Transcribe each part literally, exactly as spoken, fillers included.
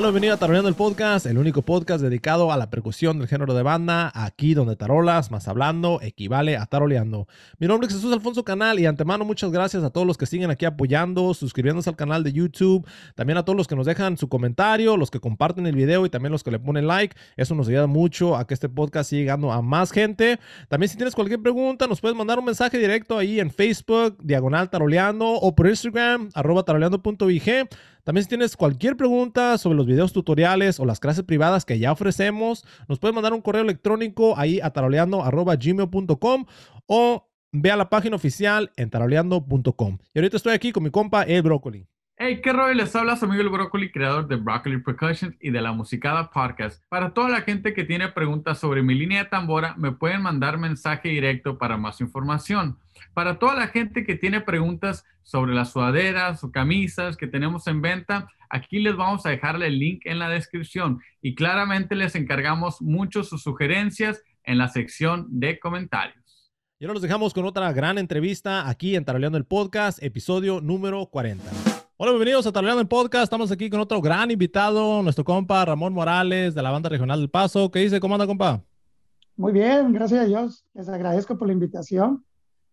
Hola, bienvenido a Taroleando el Podcast, el único podcast dedicado a la percusión del género de banda, aquí donde tarolas más hablando equivale a taroleando. Mi nombre es Jesús Alfonso Canal y antemano muchas gracias a todos los que siguen aquí apoyando, suscribiéndose al canal de YouTube, también a todos los que nos dejan su comentario, los que comparten el video y también los que le ponen like. Eso nos ayuda mucho a que este podcast siga llegando a más gente. También si tienes cualquier pregunta, nos puedes mandar un mensaje directo ahí en Facebook, diagonal taroleando, o por Instagram, arroba taroleando punto v g. También si tienes cualquier pregunta sobre los videos tutoriales o las clases privadas que ya ofrecemos, nos puedes mandar un correo electrónico ahí a taroleando arroba gmail punto com o ve a la página oficial en taroleando punto com. Y ahorita estoy aquí con mi compa El Brócoli. Hey, qué rollo, les habla su amigo El Brócoli, creador de Broccoli Percussions y de La Musicada Podcast. Para toda la gente que tiene preguntas sobre mi línea de tambora, me pueden mandar mensaje directo para más información. Para toda la gente que tiene preguntas sobre las sudaderas o camisas que tenemos en venta, aquí les vamos a dejar el link en la descripción y claramente les encargamos mucho sus sugerencias en la sección de comentarios. Y ahora los dejamos con otra gran entrevista aquí en Taroleando el Podcast, episodio número cuarenta. Hola, bienvenidos a Taroleando el Podcast. Estamos aquí con otro gran invitado, nuestro compa Ramón Morales de la banda regional del Paso. ¿Qué dice? ¿Cómo anda, compa? Muy bien, gracias a Dios. Les agradezco por la invitación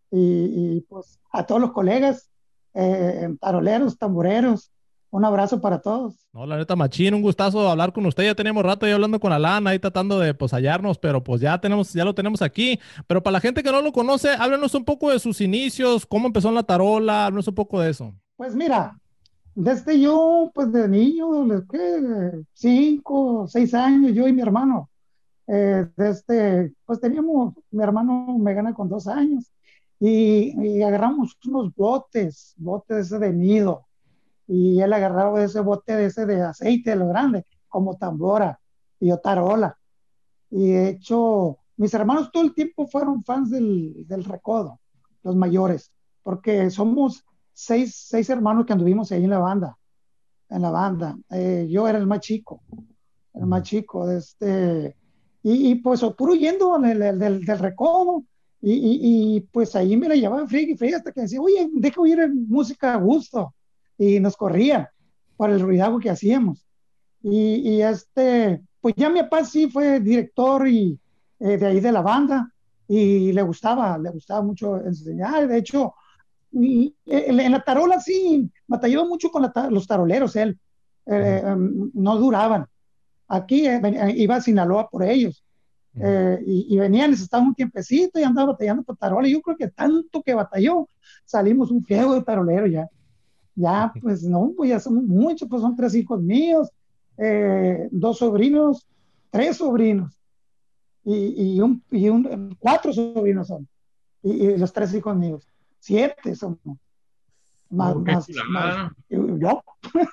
y, y pues a todos los colegas, eh, taroleros, tamboreros, un abrazo para todos. No, la neta, machín, un gustazo hablar con usted. Ya teníamos rato ahí hablando con Alan, ahí tratando de pues hallarnos, pero pues ya tenemos, ya lo tenemos aquí. Pero para la gente que no lo conoce, háblenos un poco de sus inicios, cómo empezó en la tarola, háblenos un poco de eso. Pues mira, desde yo, pues de niño, de ¿qué? cinco, seis años, yo y mi hermano, eh, desde, pues teníamos, mi hermano me gana con dos años y, y agarramos unos botes, botes ese de nido. Y él agarraba ese bote de ese de aceite, de lo grande, como tambora, y yo tarola. Y de hecho, mis hermanos todo el tiempo fueron fans del, del recodo, los mayores, porque somos seis, seis hermanos que anduvimos ahí en la banda, en la banda. Eh, yo era el más chico, el más chico de este, y, y pues puro yendo del, del, del, del recodo, y, y, y, pues ahí me la llevaban frío y frío hasta que decía, oye, deja oír música a gusto, y nos corrían por el ruidajo que hacíamos. Y, y este, pues ya mi papá sí fue director y, eh, de ahí de la banda, y le gustaba, le gustaba mucho enseñar. De hecho, y, en, en la tarola sí, batalló mucho con la, los taroleros, él. Eh, um, no duraban. Aquí eh, ven, eh, iba a Sinaloa por ellos. Eh, y, y venían, estaban un tiempecito y andaba batallando por tarola. Y yo creo que tanto que batalló, salimos un friego de tarolero ya. Ya, pues no, pues ya somos muchos, pues son tres hijos míos, eh, dos sobrinos, tres sobrinos, y, y, un, y un, cuatro sobrinos son, y, y los tres hijos míos, siete somos, más, Oh, más, más yo,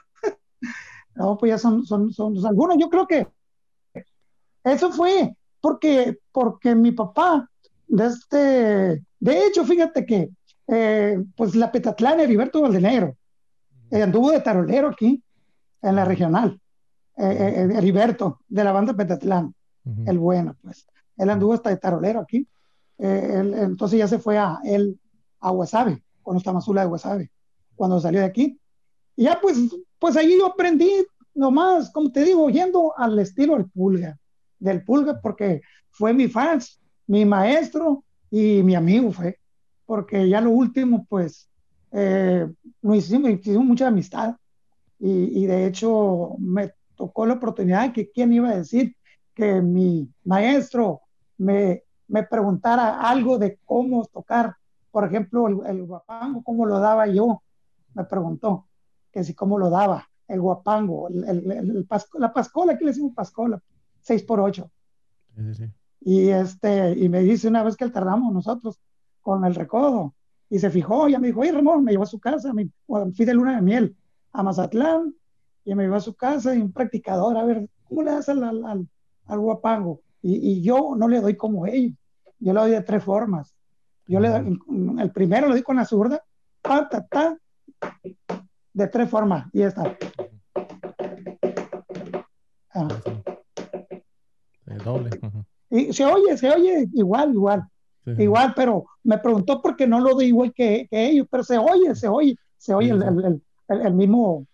no, pues ya son, son, son, son algunos. Yo creo que eso fue porque, porque mi papá, de este, de hecho, fíjate que, eh, pues la Petatlán, Heriberto Valdenegro, eh, anduvo de tarolero aquí, en la regional, eh, eh, Heriberto, de la banda Petatlán, uh-huh. El bueno, pues, él anduvo hasta de tarolero aquí, eh, él, entonces ya se fue a él, a Guasave, cuando estaba Mazula de Guasave, cuando salió de aquí, y ya pues, pues ahí yo aprendí nomás, como te digo, yendo al estilo del Pulga, del Pulga, porque fue mi fans, mi maestro y mi amigo fue, porque ya lo último, pues, eh, nos hicimos, hicimos mucha amistad, y, y de hecho me tocó la oportunidad que quién iba a decir que mi maestro me, me preguntara algo de cómo tocar, por ejemplo, el, el guapango, cómo lo daba yo, me preguntó, que si cómo lo daba, el guapango, el, el, el, el pasco, la pascola, aquí le decimos pascola, seis por ocho. Sí, sí. Y, este, y me dice una vez que alternamos nosotros con el recodo, y se fijó, ya me dijo, oye Ramón, me llevó a su casa, me, fui de luna de miel a Mazatlán, y me llevó a su casa y un practicador, a ver, ¿cómo le das al, al, al guapango? Y, y yo no le doy como ellos, yo le doy de tres formas. Yo uh-huh. le doy, el primero lo doy con la zurda, ta, ta, ta, de tres formas, y ya está. Ah. El doble. Uh-huh. Y se oye, se oye igual, igual, sí. igual, pero me preguntó por qué no lo doy igual que, que ellos, pero se oye, se oye, se oye sí, el, sí. El, el, el, el mismo,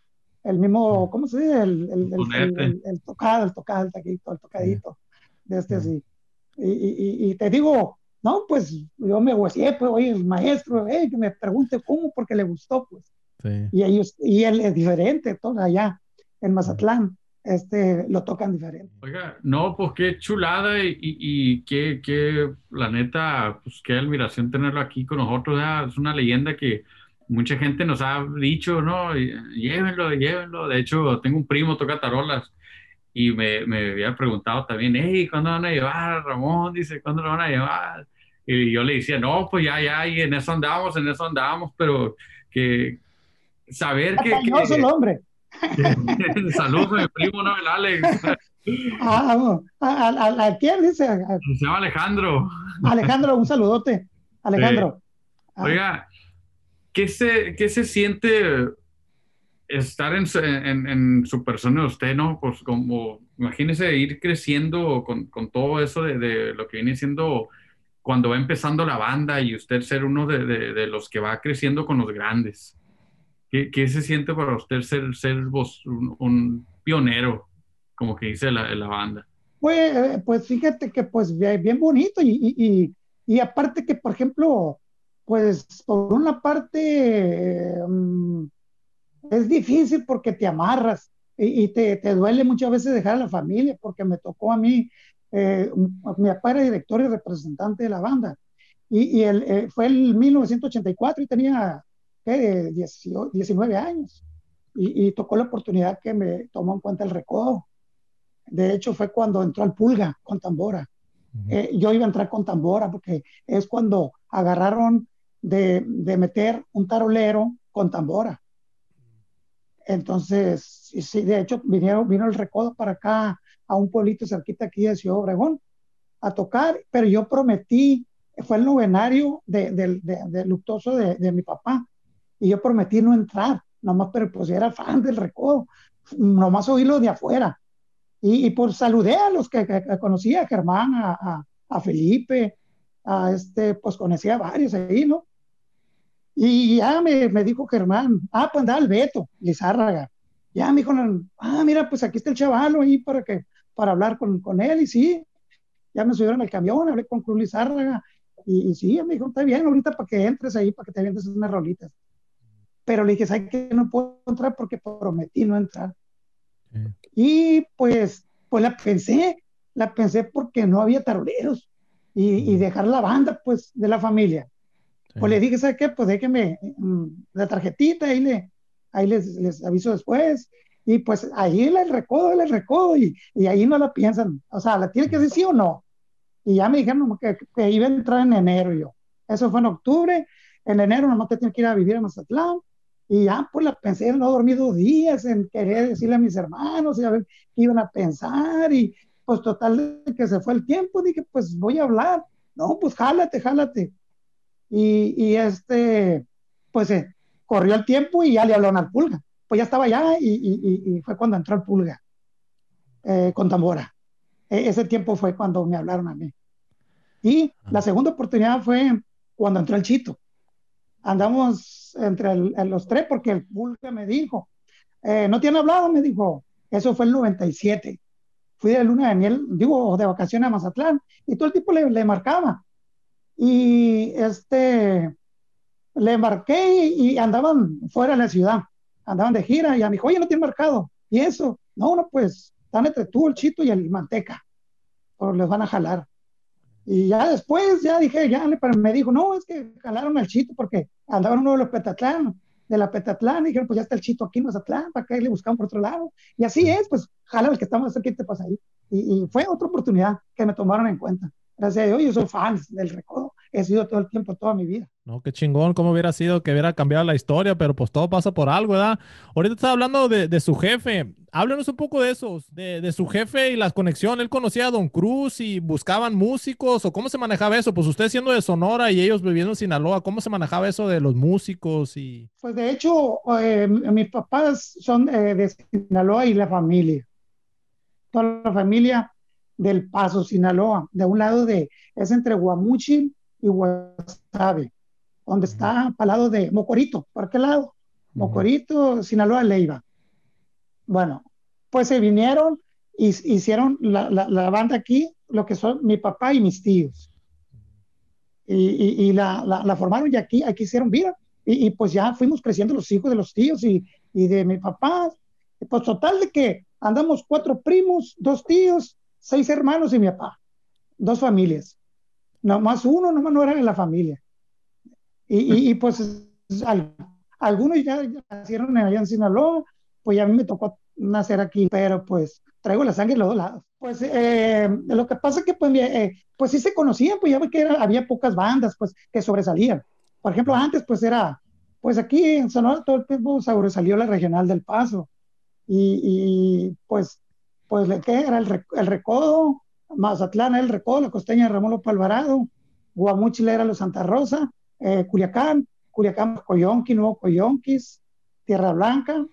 el mismo, ¿cómo se dice? El, el, el, el, Ponete. el- el tocado, el tocado, el taquito, el Sí. tocadito, de este Sí. así. Y, y, y- y te digo, no, pues yo me huesié, pues, oye, el maestro, eh, que me pregunte cómo, porque le gustó, pues. Sí. Y ellos, y él es diferente, todo allá en Sí. Mazatlán, este, lo tocan diferente. Oiga, no, pues qué chulada y, y, y qué, qué, la neta, pues qué admiración tenerlo aquí con nosotros. ¿Verdad? Es una leyenda que mucha gente nos ha dicho, ¿no? Y, llévenlo, llévenlo. De hecho, tengo un primo, toca tarolas, y me, me había preguntado también, hey, ¿cuándo van a llevar a Ramón? Dice, ¿cuándo lo van a llevar? Y yo le decía, no, pues ya, ya, y en eso andamos, en eso andamos, pero que saber que, Cariñoso el que, hombre. que saludos a mi primo, ¿no? El Alex, Ah, bueno, a, a, a- ¿a quién dice? A- se llama Alejandro. a Alejandro, un saludote. Sí. Alejandro. Ah, Oiga, ¿qué se, qué se siente estar en, su- en, en su persona de usted, ¿no? Pues como, imagínese ir creciendo con, con todo eso de, de lo que viene siendo cuando va empezando la banda y usted ser uno de, de- de los que va creciendo con los grandes. ¿Qué, qué se siente para usted ser, ser vos un, un pionero, como que dice la, la banda? pues, eh, pues fíjate que pues bien, bien bonito y, y, y, y aparte que, por ejemplo, pues por una parte eh, mm, es difícil porque te amarras y, y te, te duele muchas veces dejar a la familia porque me tocó a mí, eh, un- mi papá era director y representante de la banda y, y él, eh, fue en mil novecientos ochenta y cuatro y tenía ¿qué? dieciocho, diecinueve años y, y tocó la oportunidad que me tomó en cuenta el recodo. De hecho, fue cuando entró al Pulga con tambora. Ujú. Eh, yo iba a entrar con tambora porque es cuando agarraron de, de meter un tarolero con tambora. Entonces, sí, sí, de hecho, vinieron, vino el recodo para acá, a un pueblito cerquita aquí de Ciudad Obregón, a tocar, pero yo prometí, fue el novenario de, de, de, de luctuoso de, de, mi papá, y yo prometí no entrar, nomás, pero pues era fan del recodo, nomás oírlo de afuera. Y, y pues saludé a los que, que, que conocía, a Germán, a, a, a, Felipe, a este, pues conocía a varios ahí, ¿no? Y ya me, me dijo Germán, ah, pues andaba el Beto, Lizárraga. Ya me dijo, ah, mira, pues aquí está el chavalo ahí para, que, para hablar con, con él. Y sí, ya me subieron al camión, hablé con Cruz Lizárraga. Y, y sí, me dijo, está bien, ahorita para que entres ahí, para que te avientes unas rolitas. Pero le dije, ¿sabes qué? No puedo entrar porque prometí no entrar. Sí. Y pues, pues la pensé, la pensé porque no había taroleros. Y, y dejar la banda, pues, de la familia. Sí. Pues le dije, ¿sabes qué? Pues déjeme mm, la tarjetita, ahí, le, ahí les, les aviso después. Y pues ahí les recodo, les recodo, y, y ahí no la piensan. O sea, ¿la tiene que decir sí o no? Y ya me dijeron que, que iba a entrar en enero yo. Eso fue en octubre. En enero nomás te tienes que ir a vivir a Mazatlán. Y ya, pues la pensé, no dormí dos días en querer decirle a mis hermanos y a ver qué iban a pensar. Y pues total que se fue el tiempo, dije, pues voy a hablar. No, pues jálate, jálate. Y, y este, pues eh, corrió el tiempo y ya le hablaron al Pulga. Pues ya estaba allá y, y, y fue cuando entró el Pulga eh, con tambora. E ese tiempo fue cuando me hablaron a mí. Y la Ah. segunda oportunidad fue cuando entró el Chito. Andamos entre el, los tres porque el Pulga me dijo, eh, ¿no tiene hablado? Me dijo, eso fue el noventa y siete. Fui de luna de miel, digo, de vacaciones a Mazatlán, y todo el tipo le, le marcaba. Y este, le marqué y, y andaban fuera de la ciudad, andaban de gira, y a mi dijo, oye, no tiene marcado. Y eso, no, no, pues, están entre tú, el Chito y el Manteca, o les van a jalar. Y ya después, ya dije, ya pero me dijo, no, es que jalaron al Chito porque andaban uno de los Petatlán, de la Petatlán, y dijeron, pues ya está el Chito aquí en Mazatlán, para que le buscaban por otro lado. Y así es, pues, jala el que estamos aquí, te pasa ahí. Y, y fue otra oportunidad que me tomaron en cuenta. Gracias a Dios, yo soy fan del recodo, he sido todo el tiempo, toda mi vida. No, qué chingón, cómo hubiera sido que hubiera cambiado la historia, pero pues todo pasa por algo, ¿verdad? Ahorita estaba hablando de, de su jefe. Háblenos un poco de esos, de, de su jefe y las conexiones. Él conocía a Don Cruz y buscaban músicos, o cómo se manejaba eso. Pues usted siendo de Sonora y ellos viviendo en Sinaloa, ¿cómo se manejaba eso de los músicos? Y Pues de hecho, eh, mis papás son eh, de Sinaloa y la familia, toda la familia del Paso, Sinaloa, de un lado de, es entre Guamuchil y Guasave, donde Ujú. está al lado de Mocorito, ¿por qué lado? Ujú. Mocorito, Sinaloa, Leiva. Bueno, pues se vinieron y hicieron la, la, la banda aquí, lo que son mi papá y mis tíos. Y, y, y la, la, la, formaron y aquí, aquí hicieron vida. Y, y, pues ya fuimos creciendo los hijos de los tíos y, y de mi papá. Pues total de que andamos cuatro primos, dos tíos, seis hermanos y mi papá. Dos familias. Nomás uno, nomás no era de la familia. Y, y, y pues al, algunos ya, ya nacieron allá en Sinaloa, pues ya a mí me tocó nacer aquí, pero pues traigo la sangre de los dos lados. Pues eh, lo que pasa es que pues, eh, pues sí se conocían, pues ya ve que era, había pocas bandas pues que sobresalían. Por ejemplo, antes pues era, pues aquí en Sonora todo el tiempo sobresalió la Regional del Paso y, y pues, pues ¿qué era? El, el Recodo, Mazatlán era el Recodo, la Costeña de Ramón López Alvarado, Guamúchil era los Santa Rosa, eh, Culiacán, Culiacán, Coyonqui, Nuevo Coyonquis, Tierra Blanca,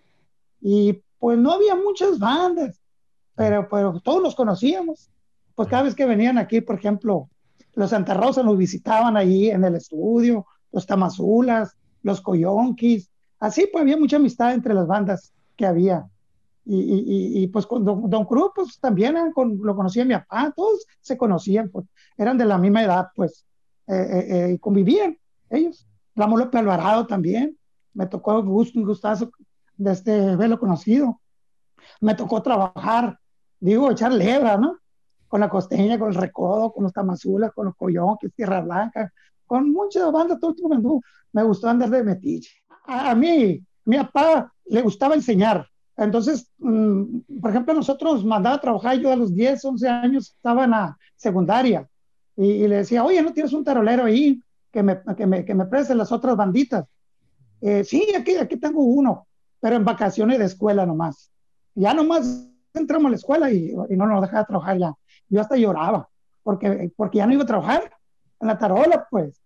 y pues no había muchas bandas, pero, pero todos nos conocíamos. Pues cada vez que venían aquí, por ejemplo, los Santa Rosa nos visitaban ahí en el estudio, los Tamazulas, los Coyonquis, así pues había mucha amistad entre las bandas que había. Y, y, y pues con Don, Don Cruz, pues también eran con, lo conocía mi papá, todos se conocían, pues eran de la misma edad, pues, eh, eh, eh, y convivían ellos. Ramón López Alvarado también, me tocó un gusto, un gustazo de este verlo conocido. Me tocó trabajar, digo, echar lebra, ¿no? Con la Costeña, con el Recodo, con los Tamazulas, con los Coyonquis, Tierra Blanca, con muchas bandas, todo el tiempo me, me gustó andar de metiche. A, a mí, mi papá le gustaba enseñar. Entonces, mmm, por ejemplo, nosotros mandaba a trabajar, yo a los diez, once años estaba en la secundaria y, y le decía, oye, ¿no tienes un tarolero ahí que me, que me, que me preste las otras banditas? Eh, sí, aquí, aquí tengo uno, pero en vacaciones de escuela nomás. Ya nomás entramos a la escuela y, y no nos dejaba trabajar ya. Yo hasta lloraba, porque, porque ya no iba a trabajar en la tarola, pues.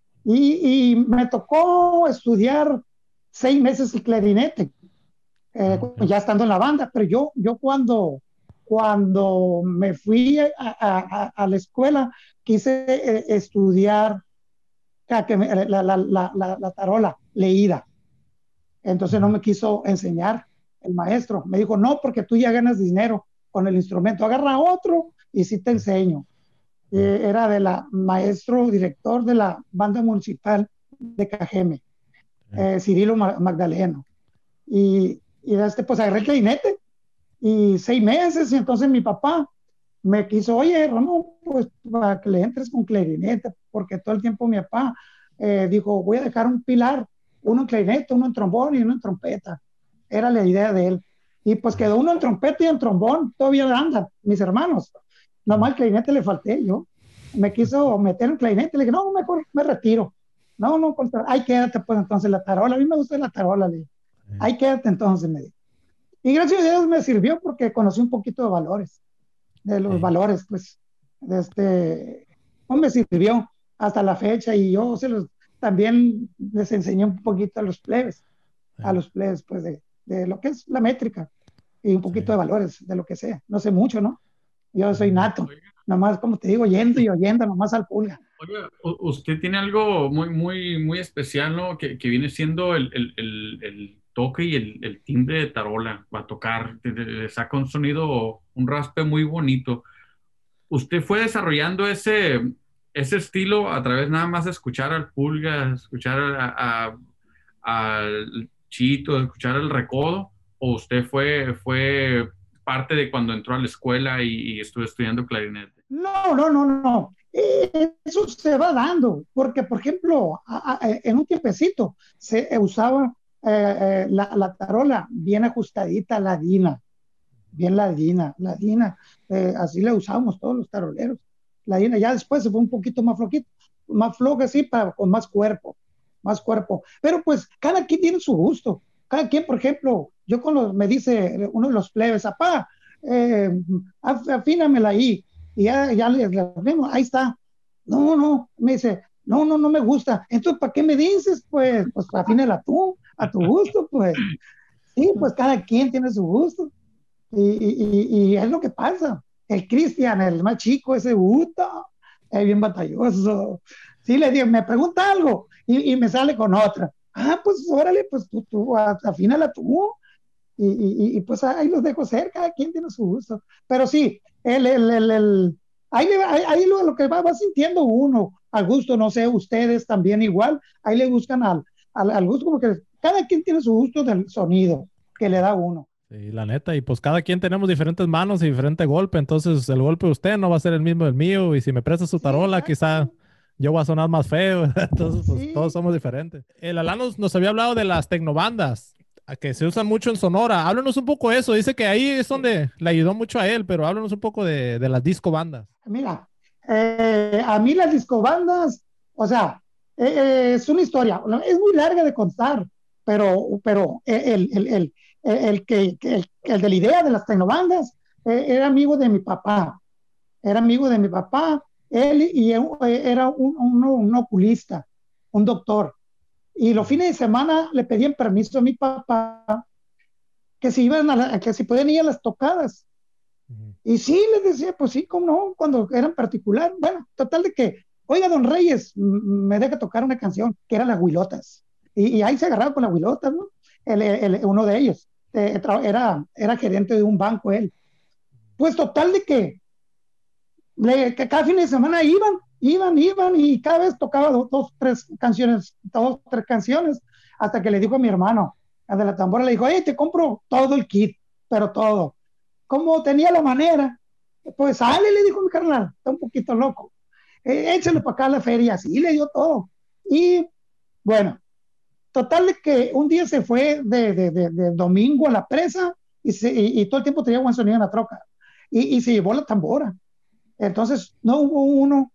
Y, y me tocó estudiar seis meses el clarinete, eh, okay. Ya estando en la banda, pero yo, yo cuando, cuando me fui a, a, a la escuela, quise eh, estudiar que me, la, la, la, la, la tarola leída. Entonces no me quiso enseñar el maestro. Me dijo, no, porque tú ya ganas dinero con el instrumento. Agarra otro y sí te enseño. Eh, era de la maestro director de la banda municipal de Cajeme, eh, Cirilo Magdaleno. Y, y este, pues agarré el clarinete y seis meses. Y entonces mi papá me quiso, oye, Ramón, pues para que le entres con clarinete, porque todo el tiempo mi papá eh, dijo, voy a dejar un pilar, uno en clarinete, uno en trombón y uno en trompeta. Era la idea de él. Y pues quedó uno en trompeta y en trombón, todavía andan mis hermanos. Nomás el clarinete le falté yo. Me quiso meter en clarinete, le dije, no, mejor me retiro. No, no, ay, quédate pues entonces la tarola. A mí me gusta la tarola, le dije. Ay, quédate entonces, me dijo. Y gracias a Dios me sirvió porque conocí un poquito de valores. De los sí. valores, pues, de este, no me sirvió hasta la fecha y yo se los, también les enseñé un poquito a los plebes, sí. a los plebes, pues, de, de lo que es la métrica y un poquito sí. de valores, de lo que sea. No sé mucho, ¿no? Yo soy nato, Oiga. nomás, como te digo, oyendo y oyendo, nomás al pulga. Oiga, usted tiene algo muy, muy, muy especial, ¿no? Que, que viene siendo el, el, el, el toque y el, el timbre de tarola para tocar, le saca un sonido, un raspe muy bonito. ¿Usted fue desarrollando ese, ese estilo a través nada más de escuchar al Pulga, escuchar a, a, al Chito, escuchar al Recodo? ¿O usted fue, fue parte de cuando entró a la escuela y, y estuvo estudiando clarinete? No, no, no, no. Eso se va dando, porque por ejemplo, a, a, en un tiempecito se usaba eh, eh, la, la tarola bien ajustadita, ladina, bien ladina, ladina, eh, así la usábamos todos los taroleros, ladina. Ya después se fue un poquito más flojito, más floja así, para, con más cuerpo, más cuerpo. Pero pues cada quien tiene su gusto, cada quien, por ejemplo, yo con los, me dice uno de los plebes, apá, eh, afínamela ahí. Y ya, ya le, le vemos, ahí está. No, no, me dice, no, no, no me gusta. Entonces, ¿para qué me dices? Pues, pues afínala tú, a tu gusto, pues. Sí, pues cada quien tiene su gusto. Y, y, y es lo que pasa. El Cristian, el más chico, ese gusta, es bien batalloso. Sí, le digo, me pregunta algo y, y me sale con otra. Ah, pues órale, pues tú, tú, afínala tú. y, y, y, pues ahí los dejo ser, cada quien tiene su gusto. Pero sí, el, el, el, el ahí, le, ahí, ahí lo, lo, que va, va sintiendo uno, al gusto, no sé, ustedes también igual, ahí le buscan al, al, al gusto, como que cada quien tiene su gusto del sonido que le da uno. Sí, la neta, y pues cada quien tenemos diferentes manos y diferente golpe, entonces el golpe de usted no va a ser el mismo del mío, y si me presta su Sí, tarola, quizá exacto. yo voy a sonar más feo, entonces pues todos Sí, somos diferentes. El Alan nos, nos había hablado de las tecnobandas, a que se usan mucho en Sonora. Háblanos un poco de eso, dice que ahí es sí. donde le ayudó mucho a él, pero háblanos un poco de, de las disco bandas. Mira, eh, a mí las discobandas, o sea, eh, eh, es una historia, es muy larga de contar, pero, pero el, el, el, el que, el, el de la idea de las tecnobandas eh, era amigo de mi papá, era amigo de mi papá, él y él, eh, era un, un, un oculista, un doctor, y los fines de semana le pedían permiso a mi papá que si iban a la, que si podían ir a las tocadas. Ujú. Y sí, les decía, pues sí, cómo no, cuando eran particular. Bueno, total de que, oiga, don Reyes, me deja tocar una canción, que era Las Huilotas. Y, y ahí se agarraba con las Huilotas, ¿no? El, el, uno de ellos. Eh, era, era gerente de un banco él. Pues total de que, le, que cada fin de semana iban, iban, iban, y cada vez tocaba dos, dos tres canciones, dos, tres canciones, hasta que le dijo a mi hermano, el de la tambora, le dijo, hey, te compro todo el kit, pero todo. Como tenía la manera, pues sale, le dijo mi carnal, está un poquito loco, eh, échale para acá a la feria, así le dio todo. Y bueno, total de que un día se fue de, de, de, de domingo a la presa y, se, y, y, todo el tiempo tenía buen sonido en la troca y, y se llevó la tambora. Entonces no hubo uno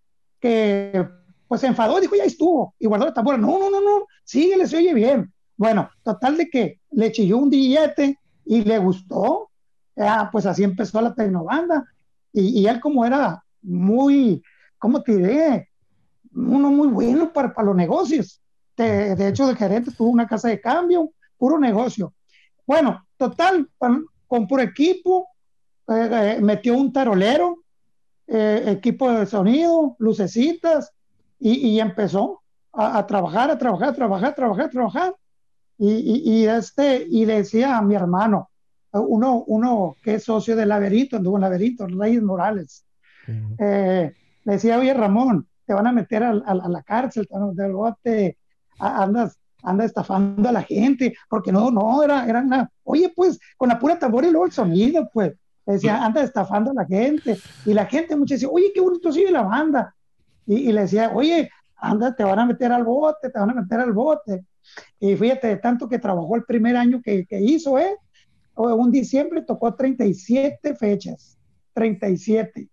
que pues se enfadó y dijo, ya estuvo, y guardó la tambora. No, no, no, no, síguele, se oye bien. Bueno, total de que le chilló un billete y le gustó. Ah, pues así empezó la tecnobanda. Y, y él como era muy, ¿cómo te diré? Uno muy bueno para, para los negocios. De, de hecho, de gerente tuvo una casa de cambio, puro negocio. Bueno, total, compró equipo, eh, eh, metió un tarolero, eh, equipo de sonido, lucecitas, y, y empezó a, a, trabajar, a trabajar, a trabajar, a trabajar, a trabajar. Y, y, y, este, y le decía a mi hermano, uno, uno que es socio del Laberinto, anduvo en Laberinto, Reyes Morales, Sí. eh, le decía, oye Ramón, te van a meter a, a, a la cárcel, te van a meter al bote, andas, anda estafando a la gente, porque no, no, era, era una, oye, pues, con la pura tambor y luego el sonido, pues, le decía, anda estafando a la gente, y la gente mucho decía, oye, qué bonito sigue la banda, y, y le decía, oye, anda, te van a meter al bote, te van a meter al bote, y fíjate, de tanto que trabajó el primer año que, que hizo, ¿eh? Un diciembre tocó treinta y siete fechas, treinta y siete,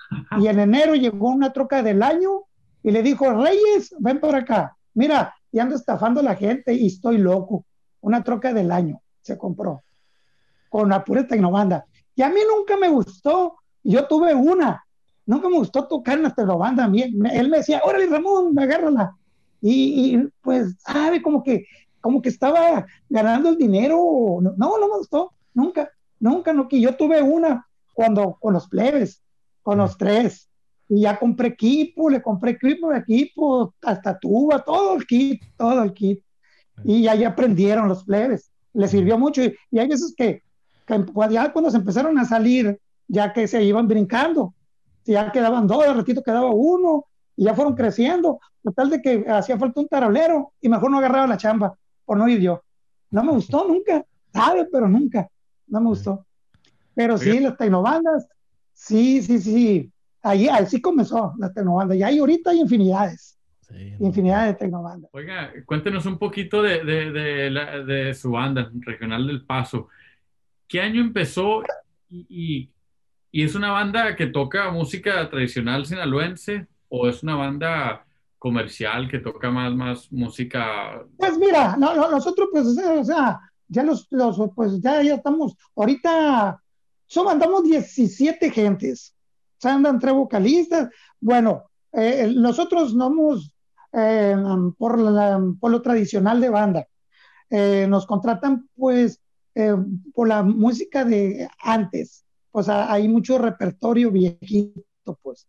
y en enero llegó una troca del año y le dijo, Reyes, ven por acá, mira, y ando estafando a la gente y estoy loco. Una troca del año se compró con la pura tecnobanda. Y a mí nunca me gustó, yo tuve una, nunca me gustó tocar en la tecnobanda. A mí, él me decía, órale Ramón, agárrala. Y, y pues, sabe, como que, como que estaba ganando el dinero. No, no, no me gustó, nunca, nunca, no, que yo tuve una cuando con los plebes, con Sí. los tres. Y ya compré equipo, le compré equipo, equipo, hasta tuba, todo el kit, todo el kit. Y ahí aprendieron los plebes, les sirvió mucho. Y, y hay veces que, que ya cuando se empezaron a salir, ya que se iban brincando, ya quedaban dos, de ratito quedaba uno, y ya fueron creciendo. Total de que hacía falta un tarolero y mejor no agarraba la chamba por no ir yo. No me gustó nunca, sabe, pero nunca, no me Sí. gustó. Pero Oiga, sí, las tecnobandas, sí, sí, sí. Ahí, así comenzó las tecnobandas. Y ahí ahorita hay infinidades, Sí, no, infinidades de tecnobandas. oiga, cuéntenos un poquito de, de, de, la- de su banda, Regional del Paso. ¿Qué año empezó? Y, y, y es una banda que toca música tradicional sinaloense o es una banda comercial que toca más, más música? Pues mira, no, no, nosotros pues, o sea, ya los, los pues ya, ya estamos, ahorita somos, andamos diecisiete gentes, o sea, andan tres vocalistas. Bueno, eh, nosotros no hemos, eh, por, la, por lo tradicional de banda, eh, nos contratan pues eh, por la música de antes, pues a- hay mucho repertorio viejito, pues,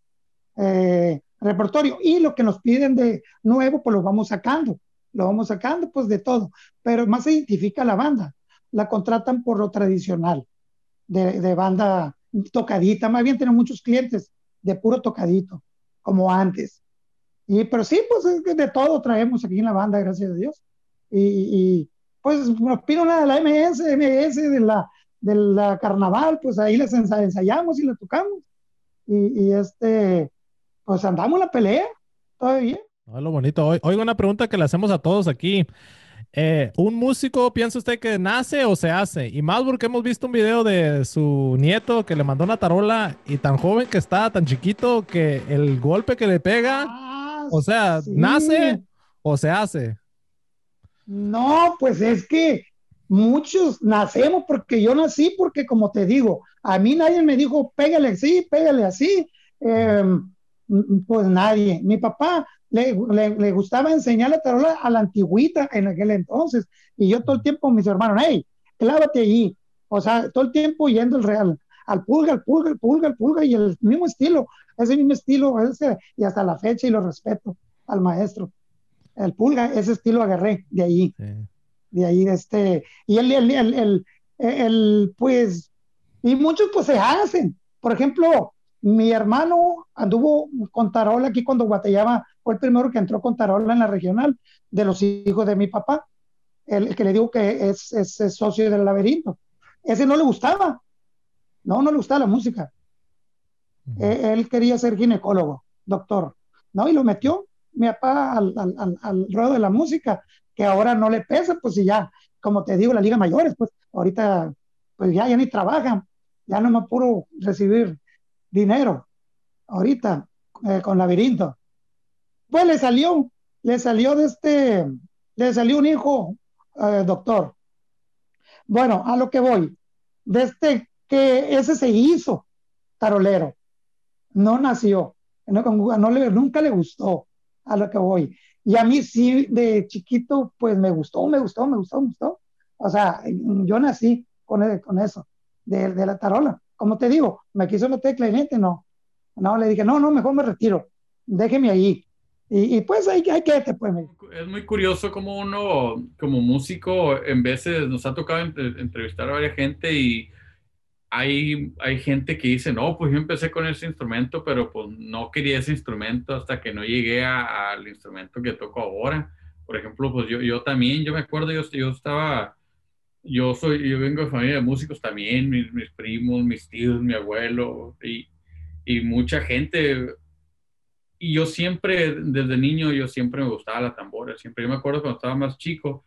eh, repertorio, y lo que nos piden de nuevo, pues lo vamos sacando, lo vamos sacando, pues de todo, pero más se identifica la banda. la contratan por lo tradicional, de, de banda tocadita, más bien tiene muchos clientes de puro tocadito, como antes. Y, pero sí, pues es que de todo traemos aquí en la banda, gracias a Dios. Y, y pues nos piden una de la M S, M S, de la, de la carnaval, pues ahí les ensa- ensayamos y la tocamos. Y, y este, pues andamos en la pelea todavía. No, lo bonito. Oi- Oiga, una pregunta que le hacemos a todos aquí. Eh, ¿un músico piensa usted que nace o se hace? Y más porque hemos visto un video de su nieto que le mandó una tarola y tan joven que está, tan chiquito, que el golpe que le pega, Ah, o sea, ¿nace sí. o se hace? No, pues es que muchos nacemos porque yo nací porque como te digo, a mí nadie me dijo pégale así, pégale así. Eh, pues nadie. Mi papá le, le, le, gustaba enseñar la tarola a la antigüita en aquel entonces y yo todo el tiempo mis hermanos, hey, clávate allí. O sea, todo el tiempo yendo el real, al pulga, al pulga, al pulga, al pulga y el mismo estilo, ese mismo estilo, ese, y hasta la fecha y lo respeto al maestro. El pulga, ese estilo agarré de ahí, Sí. de ahí, de este, y el, el, el, el, el, pues, y muchos pues se hacen. Por ejemplo, mi hermano anduvo con tarola aquí cuando batallaba, fue el primero que entró con tarola en la regional de los hijos de mi papá, el, el que le digo que es, es, es socio del laberinto. Ese no le gustaba, no, no le gustaba la música. Ujú. Eh, él quería ser ginecólogo, doctor, ¿no? Y lo metió mi papá al, al, al, al ruedo de la música, que ahora no le pesa, pues y ya, como te digo, la Liga Mayores, pues ahorita, pues ya, ya ni trabajan, ya no me puro recibir dinero, ahorita, eh, con laberinto. Pues le salió, le salió de este, le salió un hijo, eh, doctor. Bueno, a lo que voy, de este, que ese se hizo tarolero, no nació, no, no le, nunca le gustó a lo que voy. Y a mí sí, de chiquito, pues me gustó, me gustó, me gustó, me gustó. O sea, yo nací con, con eso, de, de la tarola. Como te digo, me quiso meter clarinete, no. No, le dije, no, no, mejor me retiro, déjeme ahí. Y, y pues ahí, ahí quédate, pues. Me... Es muy curioso como uno, como músico, en veces nos ha tocado ent- entrevistar a varias gente y hay, hay gente que dice, no, pues yo empecé con ese instrumento, pero pues no quería ese instrumento hasta que no llegué a- al instrumento que toco ahora. Por ejemplo, pues yo, yo también, yo me acuerdo, yo, yo estaba, yo soy, yo vengo de familia de músicos también, mis, mis primos, mis tíos, mi abuelo y, y mucha gente. Y yo siempre, desde niño, yo siempre me gustaba la tambora. Siempre, yo me acuerdo cuando estaba más chico,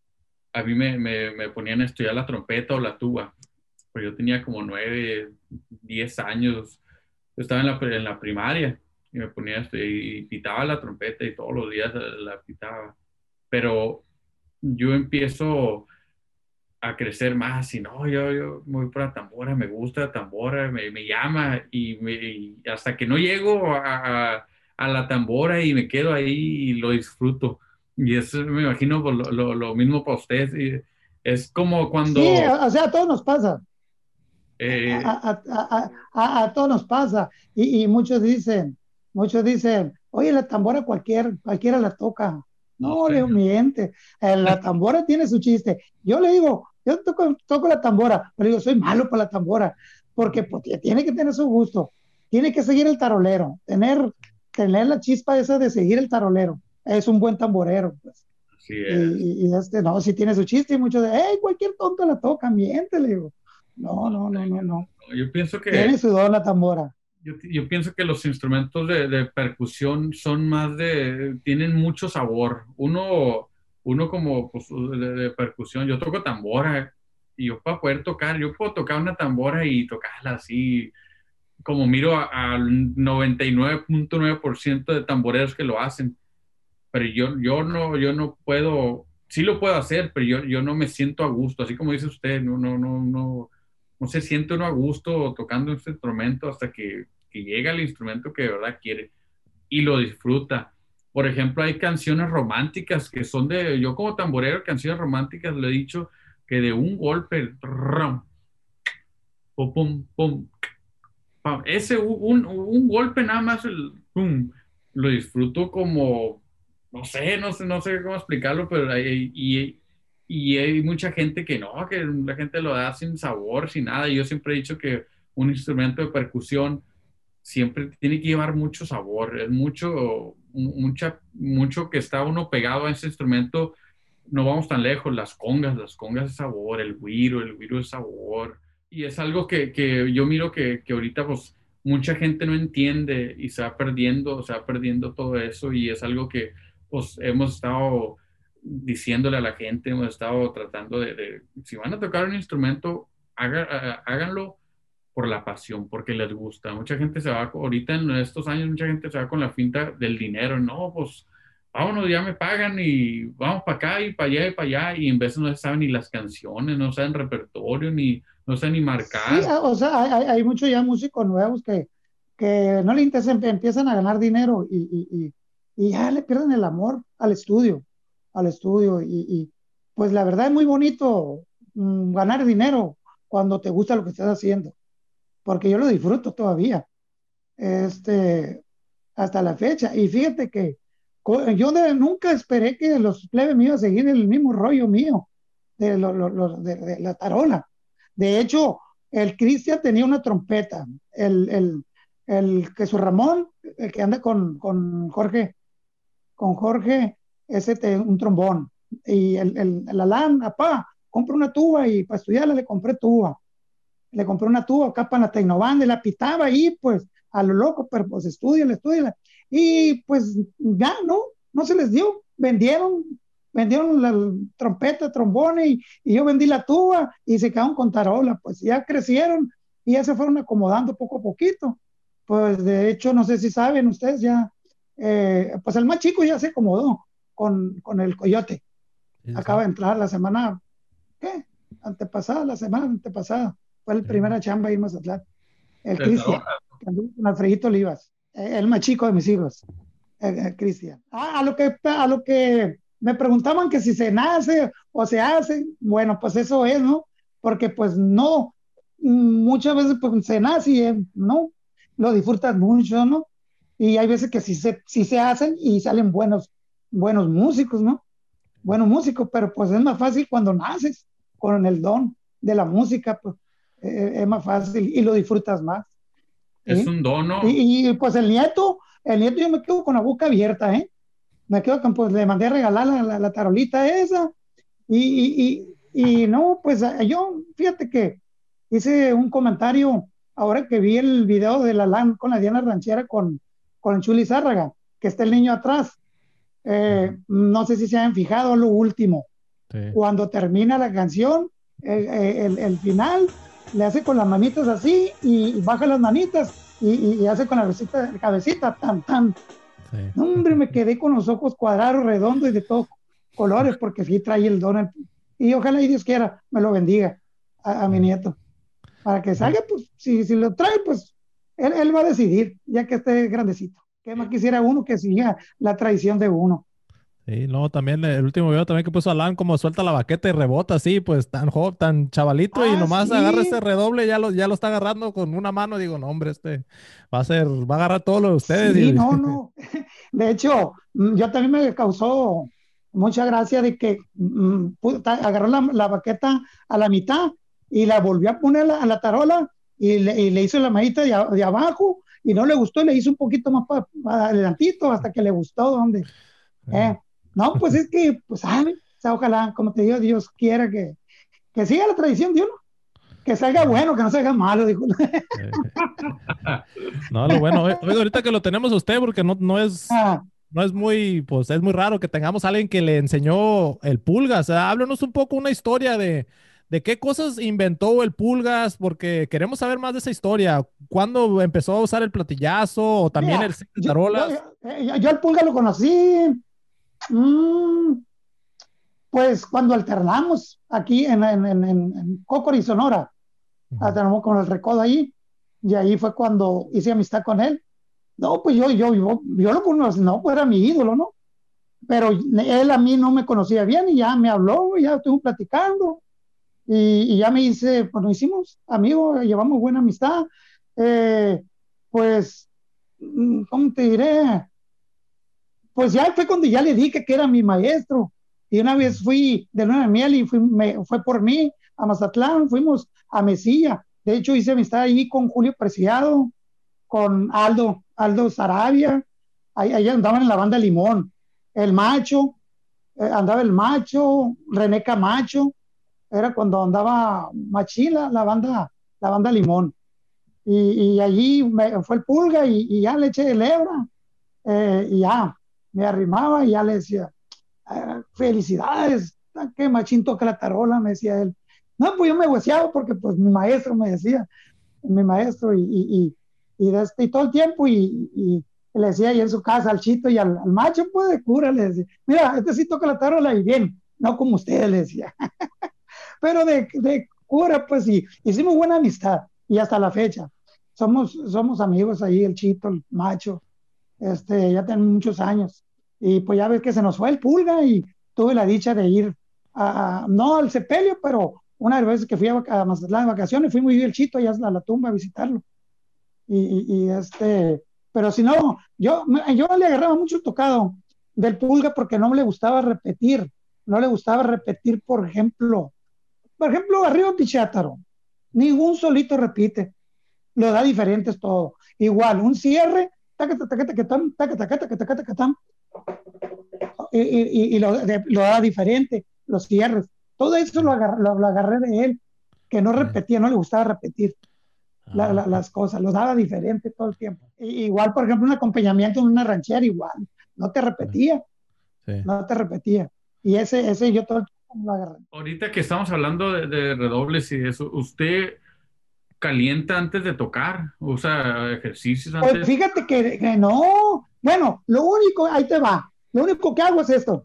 a mí me, me, me ponían a estudiar la trompeta o la tuba. Pues yo tenía como nueve, diez años. Yo estaba en la, en la primaria y me ponía a estudiar y pitaba la trompeta y todos los días la, la pitaba. Pero yo empiezo a crecer más y no, yo, yo me voy por la tambora, me gusta la tambora, me, me llama y, me, y hasta que no llego a, a, a la tambora y me quedo ahí y lo disfruto. Y eso me imagino pues, lo, lo, lo mismo para ustedes. Y es como Sí, cuando o sea, a todos nos pasa. eh, A, a, a, a, a todos nos pasa. Y, y, muchos dicen, muchos dicen, oye, la tambora cualquier, cualquiera la toca. no No, le sé, digo, miente. Eh, La tambora tiene su chiste. Yo le digo, yo toco, toco la tambora, pero digo, soy malo para la tambora, porque pues, tiene que tener su gusto, tiene que seguir el tarolero, tener, tener la chispa esa de seguir el tarolero. Es un buen tamborero, pues. así es. Y, y este, no, si tiene su chiste y muchos de, hey, cualquier tonto la toca, miente, le digo. No, no, no, no, no. Yo pienso que Tiene su don la tambora. Yo, yo pienso que los instrumentos de, de percusión son más de, tienen mucho sabor. Uno, uno como pues, de, de percusión, yo toco tambora y yo para poder tocar, yo puedo tocar una tambora y tocarla así, como miro a- al noventa y nueve punto nueve por ciento de tamboreros que lo hacen, pero yo, yo no, yo no puedo, sí lo puedo hacer, pero yo, yo no me siento a gusto, así como dice usted, no, no, no, no, no se siente uno a gusto tocando este instrumento hasta que, que llega el instrumento que de verdad quiere y lo disfruta. Por ejemplo, hay canciones románticas que son de, yo como tamborero, canciones románticas, le he dicho que de un golpe, rum, pum, pum, pum, pam, ese un, un golpe nada más, el, pum, lo disfruto como, no sé, no sé, no sé cómo explicarlo, pero y, y, y hay mucha gente que no, que la gente lo da sin sabor, sin nada. Yo siempre he dicho que un instrumento de percusión siempre tiene que llevar mucho sabor, es mucho, mucha, mucho que está uno pegado a ese instrumento. No vamos tan lejos, las congas, las congas es sabor, el güiro, el güiro es sabor. Y es algo que, que yo miro que, que ahorita pues mucha gente no entiende y se va perdiendo, se va perdiendo todo eso y es algo que pues hemos estado diciéndole a la gente, hemos estado tratando de, de si van a tocar un instrumento, haga, háganlo por la pasión, porque les gusta. Mucha gente se va, ahorita en estos años, mucha gente se va con la finta del dinero. No, pues vámonos, ya me pagan y vamos para acá y para allá y para allá. Y en vez no saben ni las canciones, no saben repertorio, ni no saben ni Sí, marcar. ah, o sea, hay, hay hay muchos ya músicos nuevos que, que no le interesa, empe- empiezan a ganar dinero y, y, y, y ya le pierden el amor al estudio, al estudio. Y, y, pues la verdad es muy bonito mm, ganar dinero cuando te gusta lo que estás haciendo, porque yo lo disfruto todavía, este, hasta la fecha. Y fíjate que co- yo de- nunca esperé que los plebes me iban a seguir el mismo rollo mío de, lo- lo- lo- de, de la tarola. De hecho, el Cristian tenía una trompeta, el, el, el Jesús Ramón, el que anda con, con Jorge, con Jorge, ese te- un trombón. Y el, el, el Alan, papá, compra una tuba y para estudiarla le compré tuba. Le compré una tuba acá para la Tecnobanda y la pitaba ahí, pues, a lo loco, pero pues estudia, estudia. Y pues ya, ¿no? No se les dio. Vendieron, vendieron la trompeta, trombone y, y yo vendí la tuba y se quedaron con tarola. Pues ya crecieron y ya se fueron acomodando poco a poquito. Pues de hecho, no sé si saben ustedes ya, eh, pues el más chico ya se acomodó con, con el coyote. Sí, sí, Acaba de entrar la semana, ¿qué? Antepasada, la semana antepasada. Fue el sí. primera chamba ahí en Mazatlán. El De Cristian, tarola. que anduvo con Alfredito Olivas, eh, el más chico de mis hijos, el, el Cristian. Ah, a lo que, a lo que me preguntaban que si se nace o se hace, bueno, pues eso es, ¿no? Porque pues no, muchas veces pues se nace y eh, no, lo disfrutas mucho, ¿no? Y hay veces que sí se, sí se hacen y salen buenos, buenos músicos, ¿no? Buenos músicos, pero pues es más fácil cuando naces con el don de la música, pues eh, es más fácil y lo disfrutas más. Es ¿Sí? un dono. Y, y, pues el nieto, el nieto yo me quedo con la boca abierta, ¿eh? Me quedo con, pues le mandé a regalar la, la, la tarolita esa y, y, y, y, no, pues yo, fíjate que hice un comentario ahora que vi el video de la LAN con la Diana Ranchera con, con Chuli Zárraga, que está el niño atrás. Eh, no sé si se han fijado lo último, Sí. cuando termina la canción, el, el, el final, le hace con las manitas así y, y baja las manitas y, y, hace con la cabecita, cabecita tan, tan. Sí. No, hombre, me quedé con los ojos cuadrados, redondos y de todos colores, porque sí trae el don. Y ojalá y Dios quiera, me lo bendiga a, a mi nieto. Para que salga, pues, si, si lo trae, pues, él, él va a decidir, ya que esté grandecito. ¿Qué más quisiera uno que siga la tradición de uno? Sí, no, también el último video también que puso Alan como suelta la baqueta y rebota así, pues tan jo- tan chavalito y Ah, nomás agarra ese sí, redoble, ya lo, ya lo está agarrando con una mano, digo, no, hombre, este va a ser, va a agarrar todo lo de ustedes sí, y no, no. De hecho, mm, yo también me causó mucha gracia de que mm, pu- ta- agarró la, la baqueta a la mitad y la volvió a poner a la, a la tarola y le, y le hizo la manita de, a- de abajo y no le gustó y le hizo un poquito más para adelantito hasta que le gustó, donde. eh, Eh, no, pues es que, pues, sabe, o sea, ojalá, como te digo, Dios quiera que, que siga la tradición de uno, que salga bueno, que no salga malo, dijo. eh, no, lo bueno, oiga, ahorita que lo tenemos a usted, porque no, no es, Ah, no es muy, pues es muy raro que tengamos a alguien que le enseñó el Pulgas. O sea, háblanos un poco una historia de, de qué cosas inventó el Pulgas, porque queremos saber más de esa historia. ¿Cuándo empezó a usar el platillazo o también el mira, set de yo, yo, tarolas? eh, yo al Pulga lo conocí. Mm, pues cuando alternamos aquí en, en, en, en Cocori, Sonora, Ujú. alternamos con el Recodo ahí, y ahí fue cuando hice amistad con él. No, pues yo, yo, yo, yo lo conocí, no, pues era mi ídolo, ¿no? Pero él a mí no me conocía bien y ya me habló, ya estuvimos platicando y, y ya me dice, pues nos hicimos amigos, llevamos buena amistad. Eh, pues, mm, ¿cómo te diré? Pues ya fue cuando ya le dije que era mi maestro Y una vez fui de luna de miel y fui, me, fue por mí a Mazatlán, fuimos a Mesilla. De hecho, hice amistad ahí con Julio Preciado, con Aldo, Aldo Sarabia. Ahí, ahí andaban en la banda Limón. El Macho, eh, andaba el Macho, René Camacho. Era cuando andaba Machila, la banda, la banda Limón. Y, y allí me, fue el Pulga y, y ya le eché de lebra. Eh, y ya me arrimaba y ya le decía, eh, felicidades, qué machín toca la tarola, me decía él. No, pues yo me hueseaba porque pues mi maestro me decía, mi maestro, y, y, y, y, de este, y todo el tiempo, y, y, y le decía ahí en su casa al Chito y al, al Macho, pues de cura, le decía, mira, este sí toca la tarola y bien, no como ustedes, le decía. Pero de, de cura, pues sí, hicimos buena amistad, y hasta la fecha. Somos, somos amigos ahí, el Chito, el Macho, este, ya tenemos muchos años. Y pues ya ves que se nos fue el Pulga y tuve la dicha de ir, a, a, no al sepelio, pero una de las veces que fui a, a Mazatlán de vacaciones, fui muy bien el Chito allá a la tumba a visitarlo. Y, y, y este, pero si no, yo, yo le agarraba mucho el tocado del Pulga porque no le gustaba repetir, no le gustaba repetir, por ejemplo, por ejemplo, Arriba Pichátaro, ningún solito repite, lo da diferentes todo. Igual, un cierre, taca, taca, taca, taca, taca, taca, taca, taca, taca, taca, y, y, y lo, de, lo da diferente, los cierres. Todo eso lo agarré, lo, lo agarré de él, que no repetía, no le gustaba repetir la, la, las cosas, lo daba diferente todo el tiempo. Y, igual, por ejemplo, un acompañamiento en una ranchera, igual, no te repetía, sí. no te repetía. Y ese, ese yo todo el tiempo lo agarré. Ahorita que estamos hablando de, de redobles y eso, ¿usted calienta antes de tocar? ¿Usa ejercicios antes? Pues fíjate que, que no. Bueno, lo único, ahí te va. Lo único que hago es esto.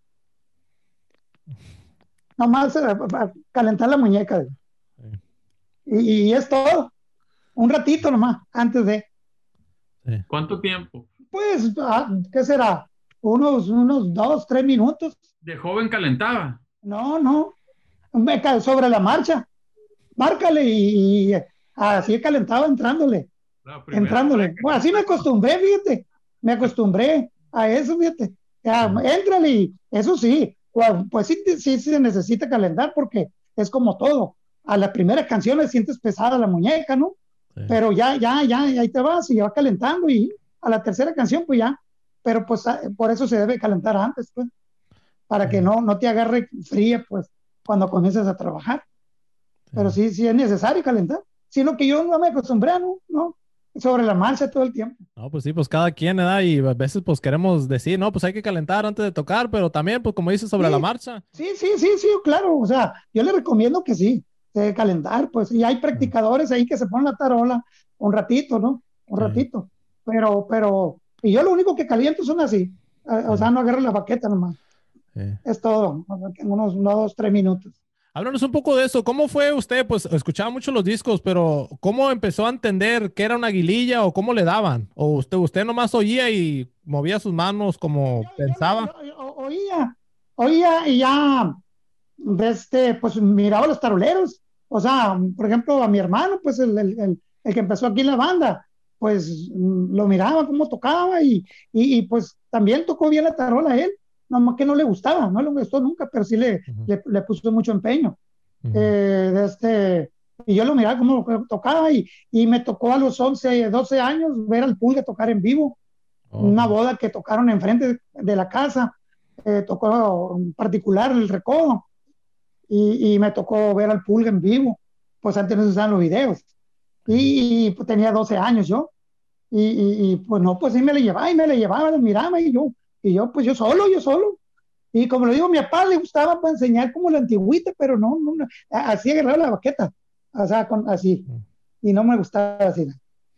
Nomás uh, calentar la muñeca. Sí. Y, y es todo. Un ratito nomás, antes de. Sí. ¿Cuánto tiempo? Pues, ¿qué será? Unos, unos dos, tres minutos. ¿De joven calentaba? No, no. Me cae sobre la marcha. Márcale y, y así calentaba entrándole. No, entrándole. Bueno, así me acostumbré, fíjate. Me acostumbré a eso, fíjate. Ya, éntrale y eso sí, pues sí, sí, sí se necesita calentar porque es como todo. A la primera canción le sientes pesada la muñeca, ¿no? Sí. Pero ya, ya, ya, ahí te vas y ya va calentando y a la tercera canción, pues ya. Pero pues por eso se debe calentar antes, pues. Para sí. que no, no te agarre fría, pues, cuando comiences a trabajar. Sí. Pero sí, sí es necesario calentar. Sino que yo no me acostumbré, ¿no? ¿no? Sobre la marcha todo el tiempo. No, pues sí, pues cada quien, ¿verdad? Y a veces pues queremos decir, no, pues hay que calentar antes de tocar, pero también, pues como dices, sobre sí, la marcha. Sí, sí, sí, sí, claro. O sea, yo le recomiendo que sí, de calentar, pues, y hay practicadores ahí que se ponen la tarola un ratito, ¿no? Un sí. ratito. Pero, pero, y yo lo único que caliento son así. O sí. sea, no agarro la baqueta nomás. Sí. Es todo, unos, unos dos, tres minutos. Háblanos un poco de eso. ¿Cómo fue usted? Pues escuchaba mucho los discos, pero ¿cómo empezó a entender qué era una aguililla o cómo le daban? ¿O usted, usted nomás oía y movía sus manos como yo, pensaba? Yo, yo, yo, oía, oía y ya, este, pues miraba los taroleros. O sea, por ejemplo, a mi hermano, pues el, el, el, el que empezó aquí en la banda, pues lo miraba cómo tocaba y, y, y pues también tocó bien la tarola a él. No, que no le gustaba, no le gustó nunca, pero sí le, uh-huh. le, le puso mucho empeño. Uh-huh. eh, de este, y yo lo miraba cómo tocaba y, y me tocó a los once, doce años ver al Pulga tocar en vivo. Oh. Una boda que tocaron enfrente de, de la casa, eh, tocó en particular el Recodo y, y me tocó ver al Pulga en vivo, pues antes no se usaban los videos. Y, y pues, tenía doce años yo. Y, y, y pues no, pues sí me le llevaba y me le llevaba, le miraba y yo. Y yo, pues yo solo, yo solo. Y como lo digo, a mi papá le gustaba para enseñar como la antigüita, pero no, no, no así agarraba la baqueta, o sea, con, así. Y no me gustaba así.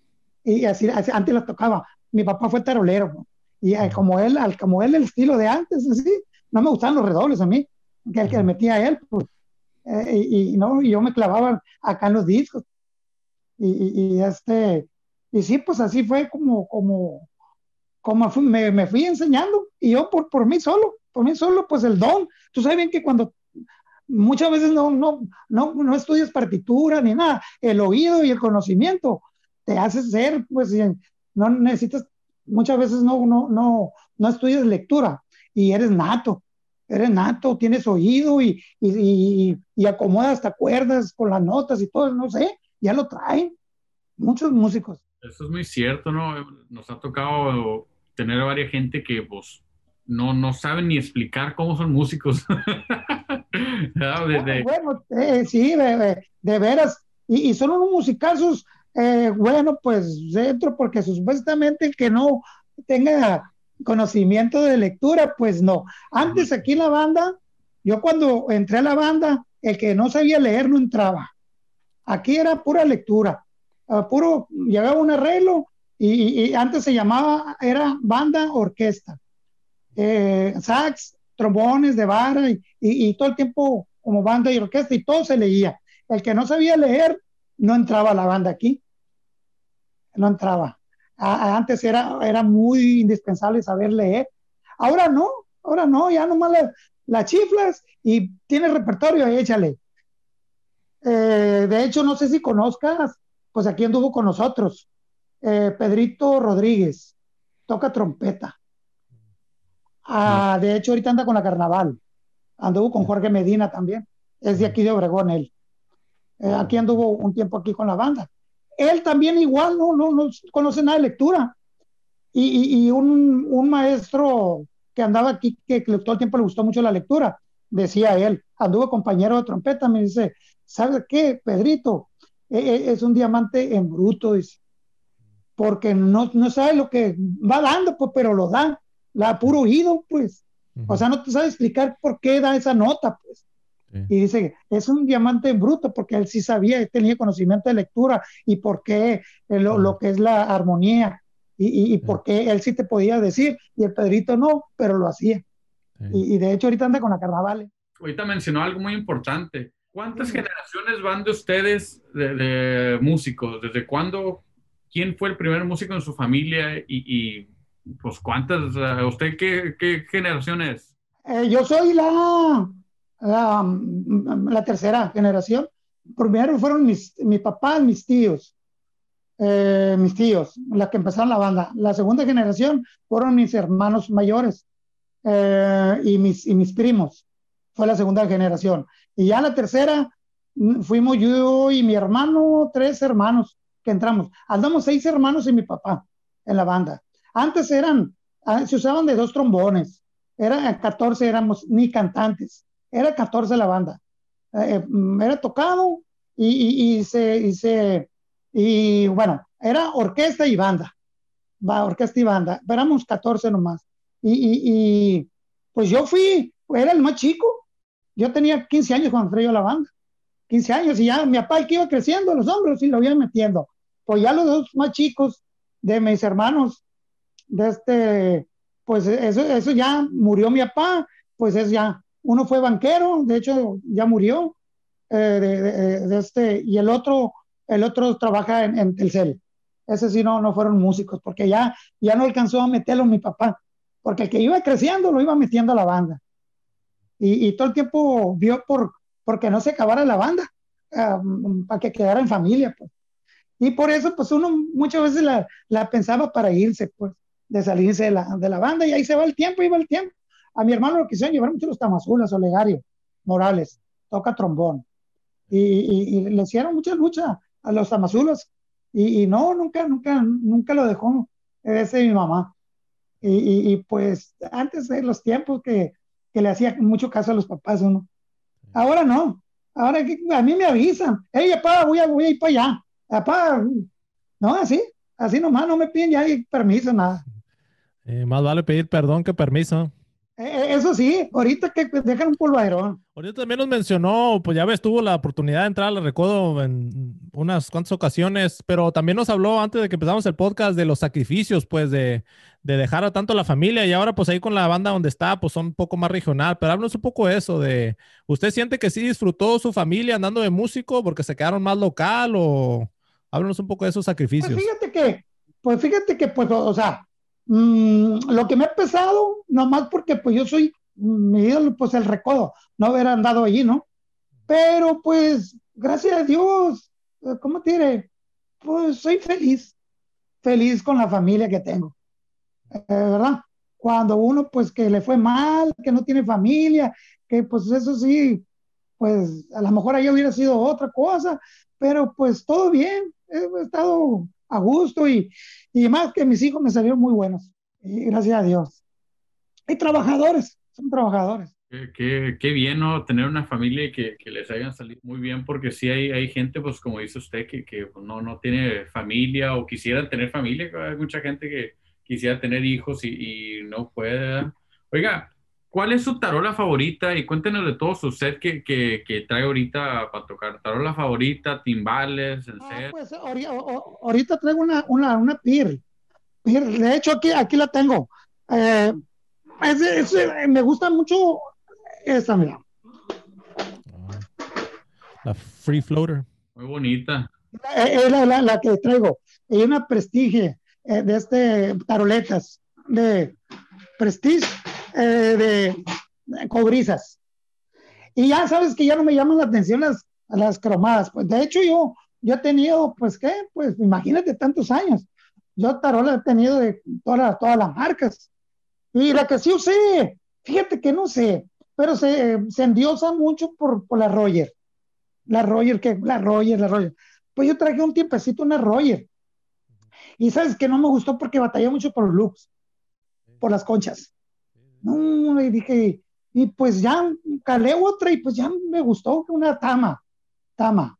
Y así, así antes la tocaba. Mi papá fue tarolero, ¿no? Y uh-huh. como él, como él, el estilo de antes, así, no me gustaban los redobles a mí, que el que le metía a él, pues. Eh, y, y, no, y yo me clavaba acá en los discos. Y, y, y este, y sí, pues así fue como, como, como fui, me, me fui enseñando y yo por, por mí solo, por mí solo, pues el don. Tú sabes bien que cuando muchas veces no, no, no, no estudias partitura ni nada, el oído y el conocimiento te hace ser, pues no necesitas, muchas veces no, no, no, no estudias lectura y eres nato. eres nato, tienes oído y, y, y, y acomodas hasta cuerdas con las notas y todo, no sé, ya lo traen muchos músicos. Eso es muy cierto, ¿no? Nos ha tocado tener a varias gente que, pues, no, no saben ni explicar cómo son músicos. Desde... Bueno, eh, sí, de, de, de veras, y, y son unos musicazos, eh, bueno, pues dentro, porque supuestamente el que no tenga conocimiento de lectura, pues no. Antes aquí en la banda, yo cuando entré a la banda, el que no sabía leer no entraba. Aquí era pura lectura, uh, puro, llegaba un arreglo y, y, y, antes se llamaba, era banda orquesta, eh, sax, trombones de vara y, y, y todo el tiempo como banda y orquesta y todo se leía. El que no sabía leer no entraba a la banda aquí, no entraba. A, antes era, era muy indispensable saber leer. Ahora no, ahora no, ya nomás la, la chiflas y tienes repertorio, échale. Eh, de hecho, no sé si conozcas, pues aquí anduvo con nosotros, eh, Pedrito Rodríguez, toca trompeta. Ah, de hecho, ahorita anda con la Carnaval, anduvo con Jorge Medina también, es de aquí de Obregón él. Eh, aquí anduvo un tiempo aquí con la banda. Él también igual no, no, no conoce nada de lectura. Y, y, y un, un, maestro que andaba aquí, que, que todo el tiempo le gustó mucho la lectura, decía él, anduvo compañero de trompeta, me dice, ¿sabes qué, Pedrito? Eh, es un diamante en bruto, dice, porque no, no sabe lo que va dando, pues, pero lo da, la puro oído, pues. Uh-huh. O sea, no te sabe explicar por qué da esa nota, pues. Sí. Y dice, es un diamante en bruto, porque él sí sabía, tenía conocimiento de lectura y por qué eh, lo, uh-huh. lo que es la armonía. Y, y, y sí. por qué él sí te podía decir y el Pedrito no, pero lo hacía. Sí. Y, y de hecho ahorita anda con la Carnaval. Ahorita mencionó algo muy importante. ¿Cuántas sí. generaciones van de ustedes de, de músicos? ¿Desde cuándo? ¿Quién fue el primer músico en su familia? Y, y pues cuántas, ¿usted qué, qué generación es? Eh, yo soy la, la, la tercera generación. Primero fueron mis, mi papá, mis tíos. Eh, mis tíos, las que empezaron la banda. La segunda generación fueron mis hermanos mayores eh, y, mis, y mis primos. Fue la segunda generación. Y ya la tercera fuimos yo y mi hermano, tres hermanos que entramos. Andamos seis hermanos y mi papá en la banda. Antes eran, se usaban de dos trombones. Era catorce, éramos ni cantantes. Era catorce la banda. Eh, era tocado y, y, y se... Y se Y bueno, era orquesta y banda, va, orquesta y banda, éramos catorce nomás. Y, y, y pues yo fui, era el más chico, yo tenía quince años cuando entré yo a la banda, quince años, y ya mi papá el que iba creciendo los hombros y lo iba metiendo. Pues ya los dos más chicos de mis hermanos, de este, pues eso, eso ya murió mi papá, pues es ya, uno fue banquero, de hecho ya murió, eh, de, de, de este, y el otro el otro trabaja en, en Telcel. Ese sí no, no fueron músicos, porque ya, ya no alcanzó a meterlo mi papá, porque el que iba creciendo lo iba metiendo a la banda. Y, y todo el tiempo vio por porque no se acabara la banda, um, para que quedara en familia, pues. Y por eso, pues uno muchas veces la, la pensaba para irse, pues, de salirse de la, de la banda, y ahí se va el tiempo, y va el tiempo. A mi hermano lo quisieron llevar mucho los Tamazulas, Olegario Morales, toca trombón. Y, y, y le hicieron mucha lucha a los Tamazulos y, y no, nunca, nunca, nunca lo dejó ese de mi mamá. Y, y, y pues antes de los tiempos que, que le hacía mucho caso a los papás uno. Ahora no, ahora a mí me avisan, hey, papá, voy a, voy a ir para allá, papá, no, así, así nomás, no me piden ya permiso, nada. Eh, más vale pedir perdón que permiso. Eso sí, ahorita que dejan un polvaderón. Ahorita también nos mencionó, pues ya ves, tuvo la oportunidad de entrar, le recuerdo, en unas cuantas ocasiones, pero también nos habló antes de que empezamos el podcast de los sacrificios, pues de, de dejar a tanto la familia y ahora pues ahí con la banda donde está, pues son un poco más regional, pero háblanos un poco de eso, de, ¿usted siente que sí disfrutó su familia andando de músico porque se quedaron más local o háblanos un poco de esos sacrificios? Pues fíjate que, pues fíjate que, pues, o, o sea, Mm, lo que me ha pesado, nomás porque pues yo soy mi ídolo, pues el Recodo, no haber andado allí, ¿no? Pero pues, gracias a Dios, ¿cómo te diré? Pues soy feliz, feliz con la familia que tengo, eh, ¿verdad? cuando uno pues que le fue mal, que no tiene familia, que pues eso sí, pues a lo mejor ahí hubiera sido otra cosa, pero pues todo bien, he estado a gusto y, y más que mis hijos me salieron muy buenos, y gracias a Dios. Y trabajadores, son trabajadores. Qué, qué- qué bien, ¿no? Tener una familia y que, que les hayan salido muy bien, porque sí hay, hay gente, pues como dice usted, que, que pues, no, no tiene familia o quisieran tener familia. Hay mucha gente que quisiera tener hijos y, y no puede, ¿verdad? Oiga, ¿cuál es su tarola favorita? Y cuéntenos de todo su set que, que, que trae ahorita para tocar. Tarola favorita, timbales, en Ah, set. pues ahori- o- o- ahorita traigo una, una, una PIR. PIR. De hecho, aquí, aquí la tengo. Eh, es- es- me gusta mucho esta, mira. Ah, la Free Floater. Muy bonita. Eh, Es la, la, la que traigo. Y una Prestige eh, de este taroletas de Prestige eh, de, de cobrizas. Y ya sabes que ya no me llaman la atención las, las cromadas. Pues de hecho yo, yo he tenido, pues qué, pues imagínate tantos años. Yo tarola he tenido de todas, todas las marcas. Y la que sí usé, fíjate que no sé, pero se, se endiosa mucho por, por la Roger. La Roger, que la Roger, la Roger. Pues yo traje un tiempecito una Roger. Y sabes que no me gustó porque batallé mucho por los loops, por las conchas. No, y dije, y pues ya calé otra y pues ya me gustó una Tama, Tama.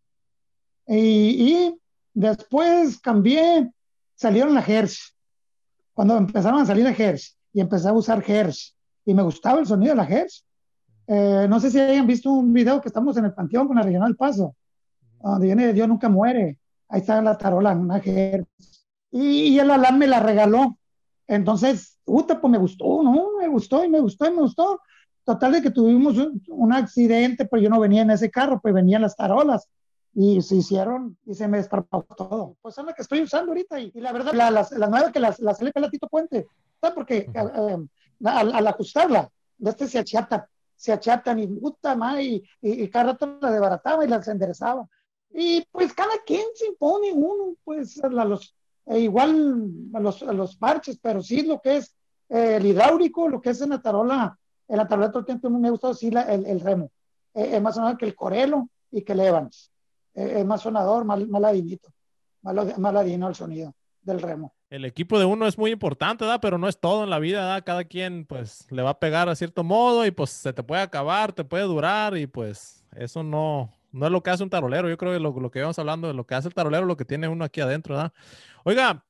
Y, y después cambié, salieron las Hertz. Cuando empezaron a salir las Hertz y empecé a usar Hertz y me gustaba el sonido de la Hertz. Eh, no sé si hayan visto un video que estamos en el Panteón con la Regional Paso, donde viene Dios nunca muere. Ahí está la tarola, una Hertz. Y, y el Alan me la regaló. Entonces, puta, pues me gustó, ¿no? Me gustó y me gustó y me gustó. Total de que tuvimos un, un accidente, pero yo no venía en ese carro, pues venían las tarolas y se hicieron y se me desparpajó todo. Pues es la que estoy usando ahorita y, y la verdad, la, la, la nueva que las la L P Latito Puente, ¿sabes? Porque Ujú. eh, al, al, ajustarla, de este se achatan, se achatan y puta madre, y, y, y cada rato la desbarataba y las enderezaba. Y pues cada quien se impone uno, pues a los, e igual a los, a los parches, pero sí lo que es eh, el hidráulico, lo que es en la tarola, en la tarola todo el tiempo me ha gustado sí la, el, el remo. Eh, es más sonador que el Corelo y que el Evans. Eh, es más sonador, más, más ladinito, más, más ladino el sonido del remo. El equipo de uno es muy importante, ¿verdad? Pero no es todo en la vida, ¿verdad? Cada quien, pues, le va a pegar a cierto modo y, pues, se te puede acabar, te puede durar y, pues, eso no, no es lo que hace un tarolero. Yo creo que lo, lo que íbamos hablando de lo que hace el tarolero, lo que tiene uno aquí adentro, ¿verdad? Oiga,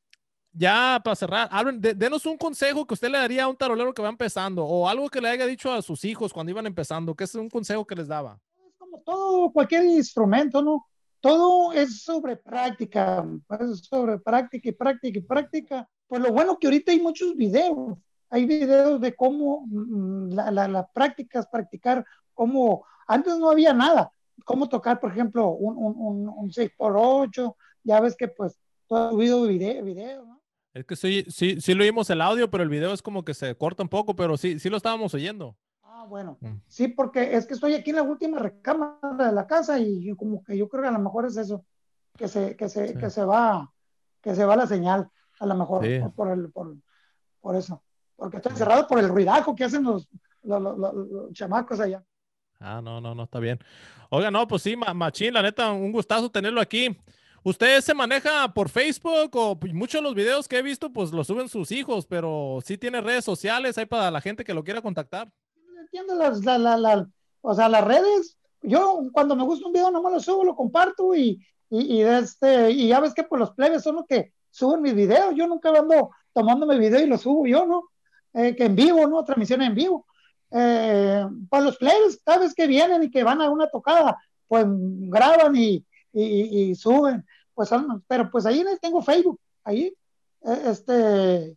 ya para cerrar, hablen, de- denos un consejo que usted le daría a un tarolero que va empezando o algo que le haya dicho a sus hijos cuando iban empezando, que es un consejo que les daba. Es como todo, cualquier instrumento, ¿no? Todo es sobre práctica, es sobre práctica y práctica y práctica. Pues lo bueno que ahorita hay muchos videos, hay videos de cómo mm, la, la, la práctica es practicar, cómo antes no había nada, cómo tocar, por ejemplo, un, un, un, un seis por ocho, ya ves que pues todo ha subido video, video, ¿no? Es que sí, sí, sí lo oímos el audio, pero el video es como que se corta un poco, pero sí, sí lo estábamos oyendo. Ah, bueno, Mm, sí, porque es que estoy aquí en la última recámara de la casa y como que yo creo que a lo mejor es eso, que se, que se, sí, que se va, que se va la señal, a lo mejor, sí, por, por el, por, por eso, porque estoy sí. encerrado por el ruidajo que hacen los, los, los, los- los chamacos allá. Ah, no, no, no, está bien. Oiga, no, pues sí, ma- machín, la neta, un gustazo tenerlo aquí. ¿Usted se maneja por Facebook o pues, muchos de los videos que he visto, pues los suben sus hijos, pero sí tiene redes sociales ahí para la gente que lo quiera contactar? Entiendo las, la, la, la, o sea, las redes, yo cuando me gusta un video nomás lo subo, lo comparto y, y, y, este, y ya ves que pues los plebes son los que suben mis videos, yo nunca ando tomándome video y lo subo yo, ¿no? Eh, que en vivo, ¿no? Transmisión en vivo. Eh, pues los plebes, sabes que vienen y que van a una tocada, pues graban y, y, y suben, pues son, pero pues ahí tengo Facebook, ahí, eh, este,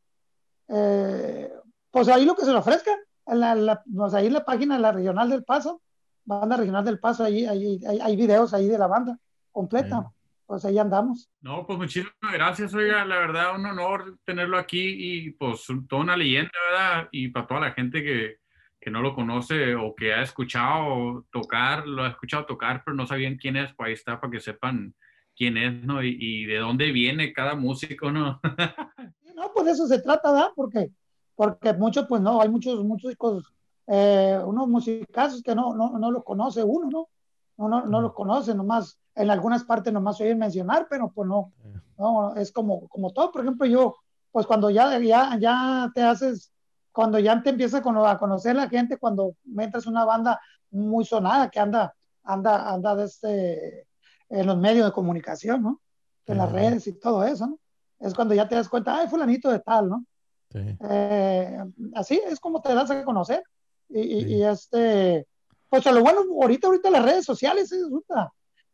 eh, pues ahí lo que se le ofrezca, la, la, pues ahí en la página de la Regional del Paso, banda Regional del Paso, ahí, ahí, ahí hay videos ahí de la banda completa, Bueno, pues ahí andamos. No, pues muchísimas gracias, oiga, la verdad, un honor tenerlo aquí y pues toda una leyenda, ¿verdad? Y para toda la gente que, que no lo conoce o que ha escuchado tocar, lo ha escuchado tocar, pero no sabían quién es, pues ahí está para que sepan quién es, ¿no? Y, y de dónde viene cada músico, ¿no? No, pues de eso se trata, ¿verdad? Porque porque muchos, pues no, hay muchos músicos, eh, unos musicazos que no, no, no los conoce uno, ¿no? No, no, no los conoce, nomás, en algunas partes nomás oyen mencionar, pero pues no, no, es como, como todo, por ejemplo, yo, pues cuando ya, ya, ya te haces, cuando ya te empieza a conocer la gente, cuando entras a una banda muy sonada que anda, anda, anda desde, en los medios de comunicación, ¿no? En las redes y todo eso, ¿no? Es cuando ya te das cuenta, ay, fulanito de tal, ¿no? Sí. Eh, así es como te das a conocer. Y, y, Sí. y este, pues a lo bueno, ahorita, ahorita las redes sociales se disfruta.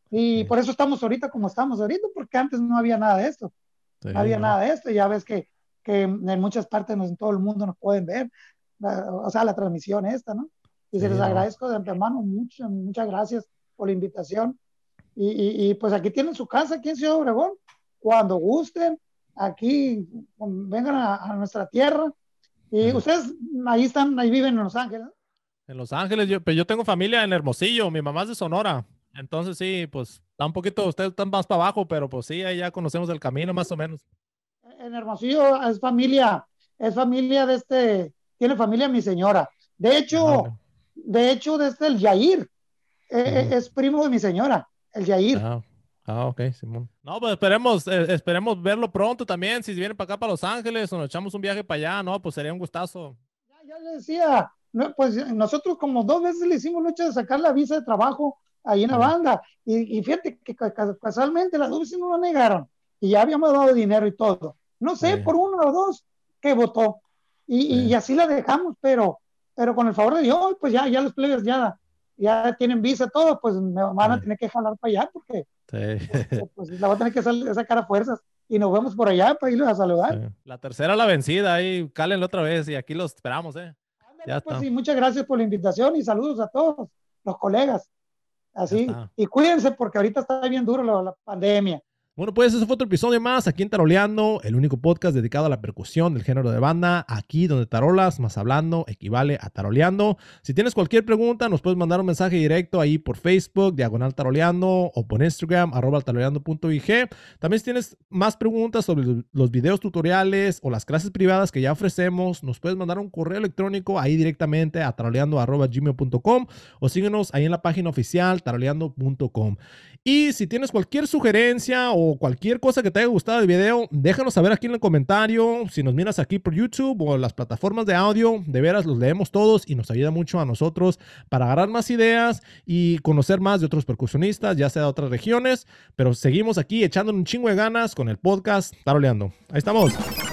Y Sí. por eso estamos ahorita como estamos ahorita, porque antes no había nada de esto. Sí, No había no. nada de esto. Ya ves que, que en muchas partes, en todo el mundo nos pueden ver. La, o sea, la transmisión esta, ¿no? Y Sí, se les no. agradezco de antemano mucho, muchas gracias por la invitación. Y, y, y, pues aquí tienen su casa, aquí en Ciudad Obregón. Cuando gusten, aquí vengan a, a nuestra tierra. Y Sí. ustedes ahí están, ahí viven en Los Ángeles, ¿no? En Los Ángeles, yo, pero yo tengo familia en Hermosillo, mi mamá es de Sonora. Entonces sí, pues está un poquito, ustedes están más para abajo, pero pues sí, ahí ya conocemos el camino más o menos. En Hermosillo es familia, es familia de este, tiene familia mi señora. De Ah, ok. hecho, de hecho, desde el Yair, eh, Ujú. es primo de mi señora, el Yair. Ah, ah, ok, Simón. No, pues esperemos, eh, esperemos verlo pronto también. Si vienen para acá, para Los Ángeles, o nos echamos un viaje para allá, no, pues sería un gustazo. Ya, ya le decía, no, pues nosotros como dos veces le hicimos lucha de sacar la visa de trabajo ahí en la Eh, banda. Y, y fíjate que casualmente las dos veces no lo negaron. Y ya habíamos dado dinero y todo. No sé, eh, por uno o dos que votó. Y, y eh, así la dejamos, pero, pero con el favor de Dios, pues ya, ya los plebes ya, ya tienen visa, todo, pues me van a eh, tener que jalar para allá porque, sí. porque pues la voy a tener que sal, sacar a fuerzas. Y nos vemos por allá para irlos a Sí. saludar. La tercera la vencida, ahí cálenlo otra vez y aquí los esperamos, eh. Ya Ándale, pues está, y muchas gracias por la invitación y saludos a todos los colegas. ya Así, está. y cuídense porque ahorita está bien duro la, la pandemia. Bueno, pues ese fue otro episodio más aquí en Taroleando, el único podcast dedicado a la percusión del género de banda, aquí donde tarolas más hablando equivale a taroleando. Si tienes cualquier pregunta, nos puedes mandar un mensaje directo ahí por Facebook, diagonal taroleando, o por Instagram, arroba taroleando punto i g. También si tienes más preguntas sobre los videos tutoriales o las clases privadas que ya ofrecemos, nos puedes mandar un correo electrónico ahí directamente a taroleando arroba gmail punto com o síguenos ahí en la página oficial taroleando punto com. Y si tienes cualquier sugerencia o cualquier cosa que te haya gustado del video, déjanos saber aquí en el comentario. Si nos miras aquí por YouTube o las plataformas de audio, de veras los leemos todos y nos ayuda mucho a nosotros para agarrar más ideas y conocer más de otros percusionistas, ya sea de otras regiones. Pero seguimos aquí echando un chingo de ganas con el podcast Taroleando. Ahí estamos.